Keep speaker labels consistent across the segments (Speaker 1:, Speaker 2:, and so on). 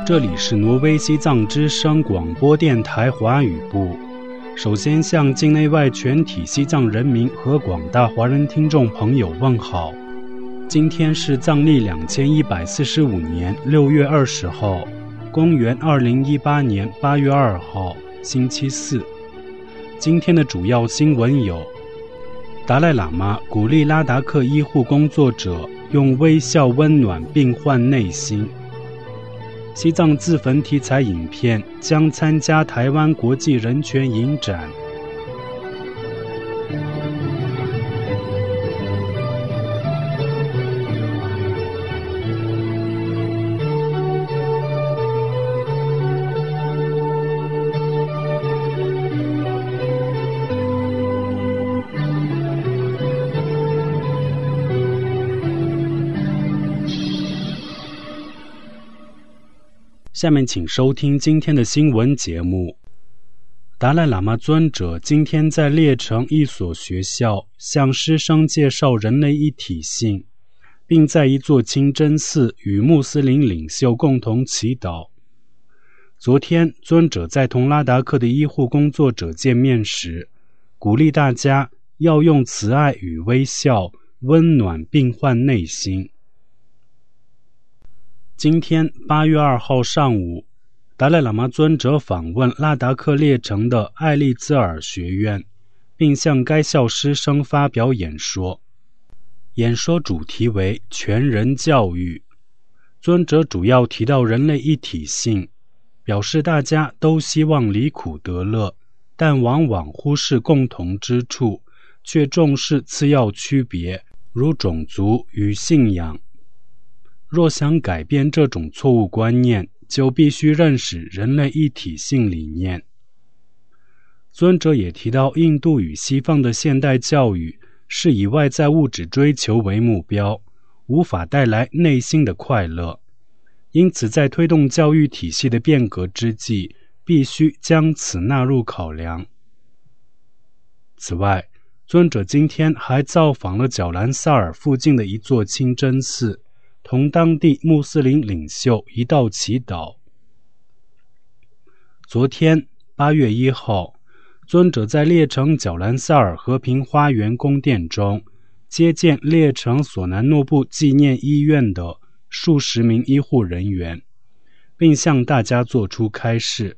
Speaker 1: 这里是挪威西藏之声广播电台华语部。首先向境内外全体西藏人民和广大华人听众朋友问好。今天是藏历2145年6月20号，公元2018年8月2号，星期四。今天的主要新闻有：达赖喇嘛鼓励拉达克医护工作者用微笑温暖病患内心。西藏自焚题材影片将参加台湾国际人权影展。下面请收听今天的新闻节目。达赖喇嘛尊者今天在列城一所学校向师生介绍人类一体性，并在一座清真寺与穆斯林领袖共同祈祷。昨天，尊者在同拉达克的医护工作者见面时，鼓励大家要用慈爱与微笑温暖病患内心。今天8月2号上午，达赖喇嘛尊者访问拉达克列城的艾利兹尔学院，并向该校师生发表演说。演说主题为全人教育。尊者主要提到人类一体性，表示大家都希望离苦得乐，但往往忽视共同之处，却重视次要区别，如种族与信仰。若想改变这种错误观念，就必须认识人类一体性理念。尊者也提到，印度与西方的现代教育是以外在物质追求为目标，无法带来内心的快乐。因此，在推动教育体系的变革之际，必须将此纳入考量。此外，尊者今天还造访了角兰萨尔附近的一座清真寺，同当地穆斯林领袖一道祈祷。昨天8月1号，尊者在列城角兰萨尔和平花园宫殿中接见列城索南诺布纪念医院的数十名医护人员，并向大家做出开示。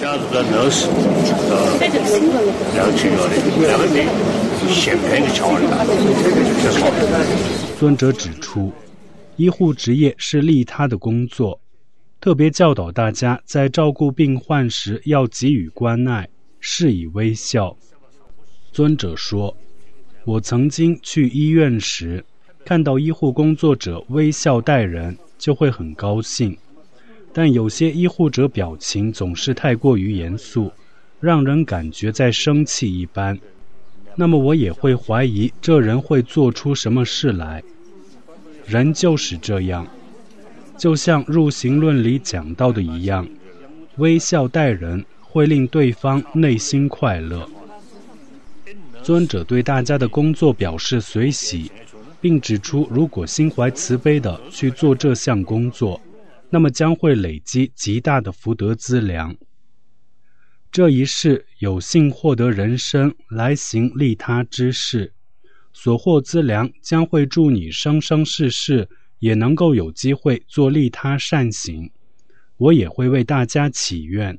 Speaker 1: 尊者指出，医护职业是利他的工作，特别教导大家在照顾病患时要给予关爱，施以微笑。尊者说，我曾经去医院时，看到医护工作者微笑待人，就会很高兴，但有些医护者表情总是太过于严肃，让人感觉在生气一般。那么我也会怀疑这人会做出什么事来。人就是这样，就像入行论里讲到的一样，微笑待人会令对方内心快乐。尊者对大家的工作表示随喜，并指出，如果心怀慈悲地去做这项工作，那么将会累积极大的福德资粮。这一世有幸获得人生来行利他之事，所获资粮将会助你生生世世也能够有机会做利他善行。我也会为大家祈愿。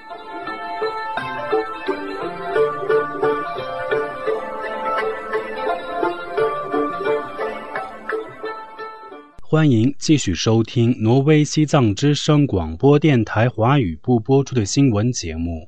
Speaker 1: 欢迎继续收听挪威西藏之声广播电台华语部播出的新闻节目。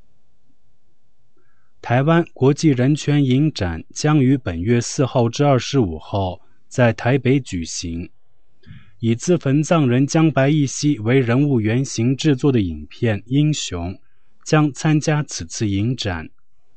Speaker 1: 台湾国际人权影展将于本月4号至25号在台北举行。以自焚藏人江白义熙为人物原型制作的影片《英雄》将参加此次影展。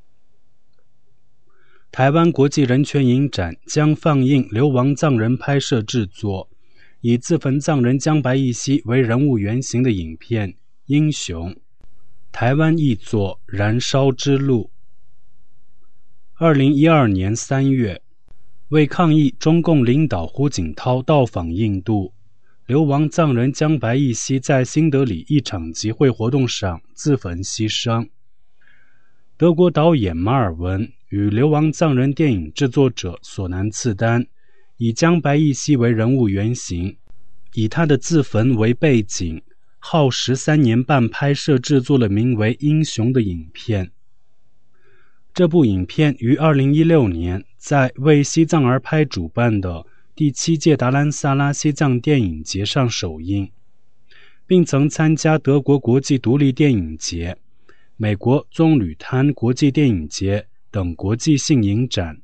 Speaker 1: 台湾国际人权影展将放映流亡藏人拍摄制作，以自焚藏人江白义熙为人物原型的影片《英雄》，台湾译作《燃烧之路》。2012年3月，为抗议中共领导胡锦涛到访印度， 流亡藏人江白义熙在新德里一场集会活动上自焚牺牲。德国导演马尔文与流亡藏人电影制作者索南次丹以江白义熙为人物原型，以他的自焚为背景，耗13年半拍摄制作了名为《英雄》的影片。这部影片于2016年在为西藏而拍主办的第7届达兰萨拉西藏电影节上首映，并曾参加德国国际独立电影节、美国棕榈滩国际电影节等国际性影展。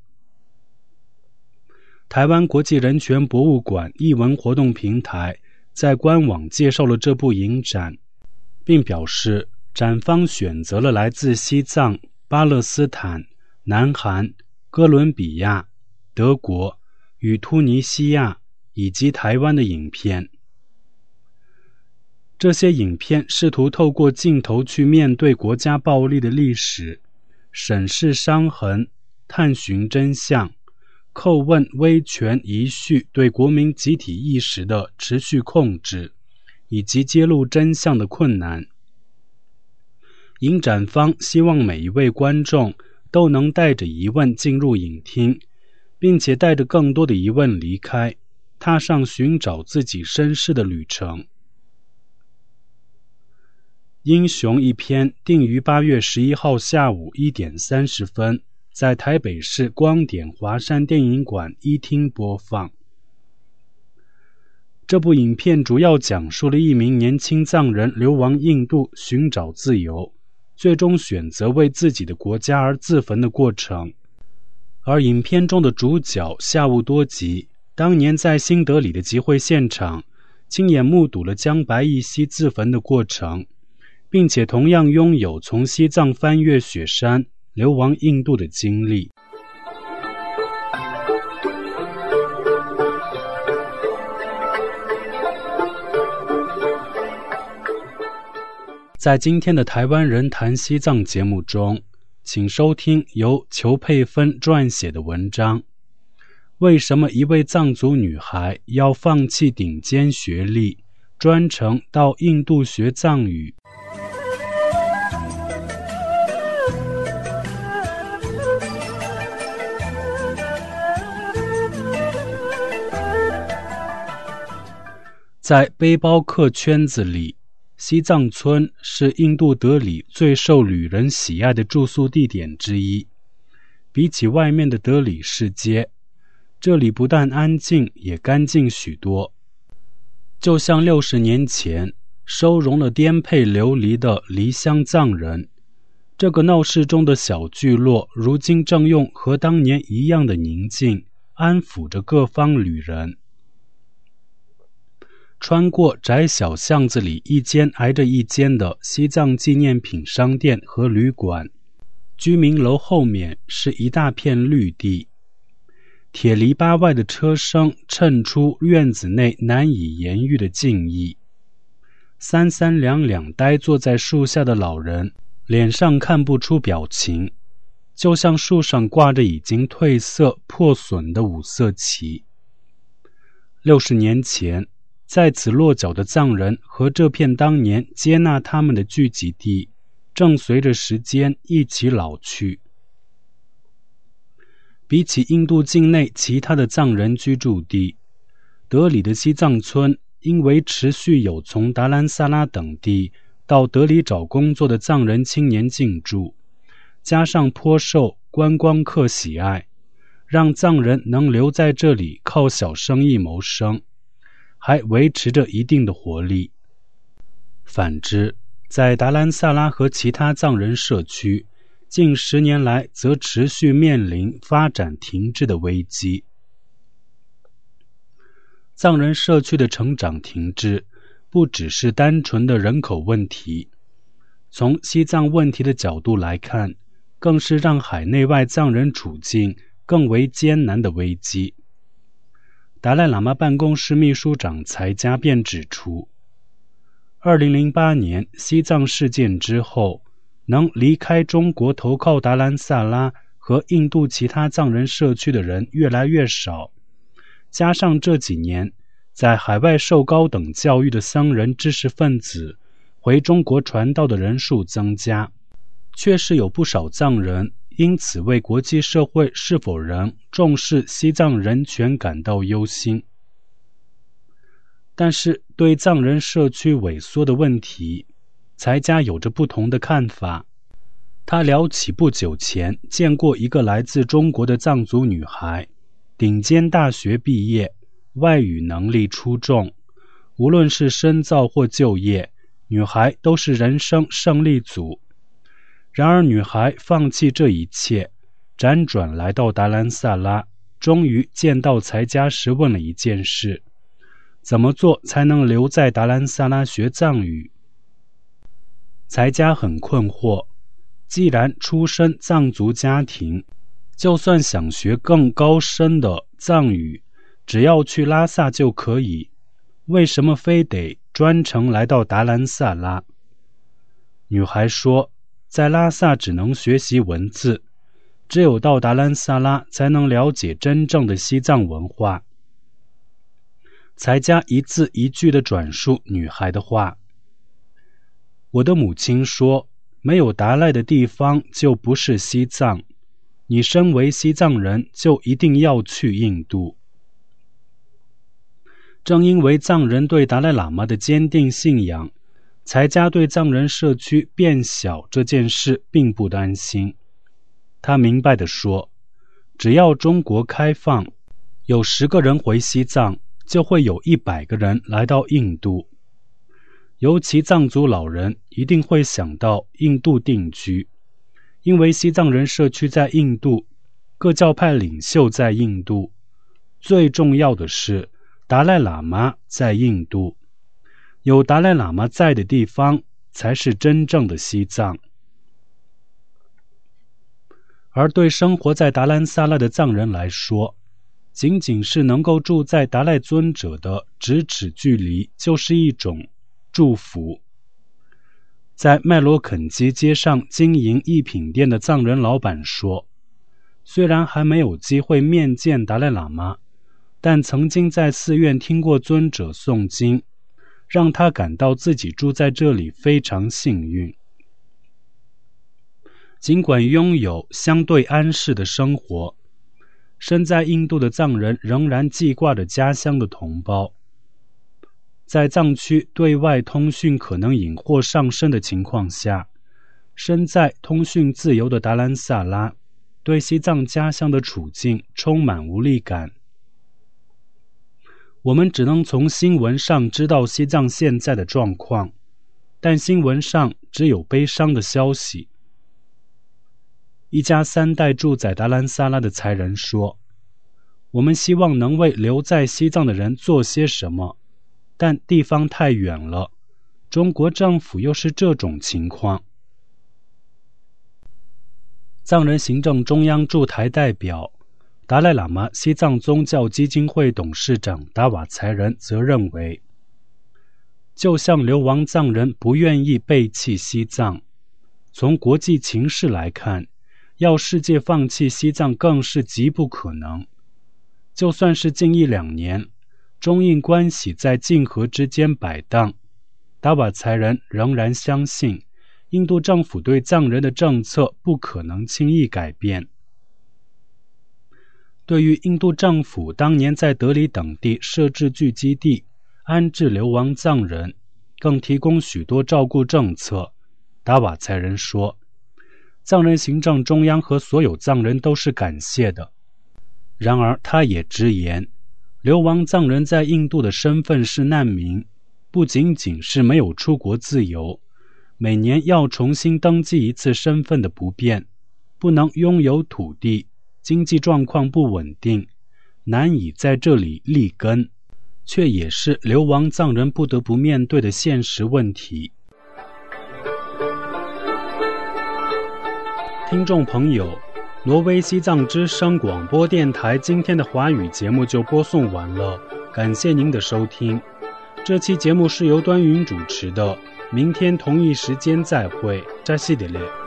Speaker 1: 台湾国际人权博物馆艺文活动平台在官网介绍了这部影展，并表示展方选择了来自西藏、巴勒斯坦、南韩、哥伦比亚、德国与突尼西亚以及台湾的影片。这些影片试图透过镜头去面对国家暴力的历史，审视伤痕，探寻真相，叩问威权遗绪对国民集体意识的持续控制，以及揭露真相的困难。影展方希望每一位观众都能带着疑问进入影厅，并且带着更多的疑问离开，踏上寻找自己身世的旅程。英雄一篇定于8月11号下午1点30分在台北市光点华山电影馆一厅播放。这部影片主要讲述了一名年轻藏人流亡印度寻找自由，最终选择为自己的国家而自焚的过程。而影片中的主角夏务多吉当年在新德里的集会现场亲眼目睹了江白义熙自焚的过程，并且同样拥有从西藏翻越雪山流亡印度的经历。在今天的台湾人谈西藏节目中，请收听由裘佩芬撰写的文章：为什么一位藏族女孩要放弃顶尖学历，专程到印度学藏语？在背包客圈子里，西藏村是印度德里最受旅人喜爱的住宿地点之一。比起外面的德里市街，这里不但安静，也干净许多。就像60年前收容了颠沛流离的离乡藏人，这个闹市中的小聚落如今正用和当年一样的宁静安抚着各方旅人。穿过窄小巷子里一间挨着一间的西藏纪念品商店和旅馆，居民楼后面是一大片绿地，铁篱笆外的车声衬出院子内难以言喻的静谧。三三两两呆坐在树下的老人脸上看不出表情，就像树上挂着已经褪色破损的五色旗。60年前在此落脚的藏人和这片当年接纳他们的聚集地，正随着时间一起老去。比起印度境内其他的藏人居住地，德里的西藏村因为持续有从达兰萨拉等地到德里找工作的藏人青年进驻，加上颇受观光客喜爱，让藏人能留在这里靠小生意谋生，还维持着一定的活力。反之，在达兰萨拉和其他藏人社区，近10年来则持续面临发展停滞的危机。藏人社区的成长停滞，不只是单纯的人口问题，从西藏问题的角度来看，更是让海内外藏人处境更为艰难的危机。达赖喇嘛办公室秘书长才加便指出，2008年西藏事件之后，能离开中国投靠达兰萨拉和印度其他藏人社区的人越来越少，加上这几年在海外受高等教育的僧人知识分子回中国传道的人数增加，确实有不少藏人因此为国际社会是否仍重视西藏人权感到忧心。但是对藏人社区萎缩的问题，才家有着不同的看法。他聊起不久前见过一个来自中国的藏族女孩，顶尖大学毕业，外语能力出众，无论是深造或就业，女孩都是人生胜利组。然而女孩放弃这一切，辗转来到达兰萨拉，终于见到才家时问了一件事：怎么做才能留在达兰萨拉学藏语？才家很困惑，既然出身藏族家庭，就算想学更高深的藏语，只要去拉萨就可以，为什么非得专程来到达兰萨拉？女孩说，在拉萨只能学习文字，只有到达兰萨拉才能了解真正的西藏文化。才家一字一句地转述女孩的话。我的母亲说，没有达赖的地方就不是西藏，你身为西藏人就一定要去印度。正因为藏人对达赖喇嘛的坚定信仰，才家对藏人社区变小这件事并不担心。他明白地说，只要中国开放，有10个人回西藏，就会有100个人来到印度。尤其藏族老人一定会想到印度定居，因为西藏人社区在印度，各教派领袖在印度，最重要的是达赖喇嘛在印度。有达赖喇嘛在的地方才是真正的西藏。而对生活在达兰萨拉的藏人来说，仅仅是能够住在达赖尊者的咫尺距离就是一种祝福。在麦罗肯基街上经营艺品店的藏人老板说，虽然还没有机会面见达赖喇嘛，但曾经在寺院听过尊者诵经，让他感到自己住在这里非常幸运。尽管拥有相对安适的生活，身在印度的藏人仍然记挂着家乡的同胞。在藏区对外通讯可能引祸上身的情况下，身在通讯自由的达兰萨拉对西藏家乡的处境充满无力感。我们只能从新闻上知道西藏现在的状况，但新闻上只有悲伤的消息。一家3代住在达兰萨拉的才人说，我们希望能为留在西藏的人做些什么，但地方太远了，中国政府又是这种情况。藏人行政中央驻台代表达赖喇嘛西藏宗教基金会董事长达瓦才仁则认为，就像流亡藏人不愿意背弃西藏，从国际情势来看，要世界放弃西藏更是极不可能。就算是近1-2年，中印关系在晋和之间摆荡，达瓦才仁仍然相信，印度政府对藏人的政策不可能轻易改变。对于印度政府当年在德里等地设置聚集地，安置流亡藏人，更提供许多照顾政策，达瓦才仁说，藏人行政中央和所有藏人都是感谢的。然而他也直言，流亡藏人在印度的身份是难民，不仅仅是没有出国自由，每年要重新登记一次身份的不便，不能拥有土地，经济状况不稳定，难以在这里立根，却也是流亡藏人不得不面对的现实问题。听众朋友，挪威西藏之声广播电台今天的华语节目就播送完了，感谢您的收听。这期节目是由端云主持的，明天同一时间再会，扎西德勒。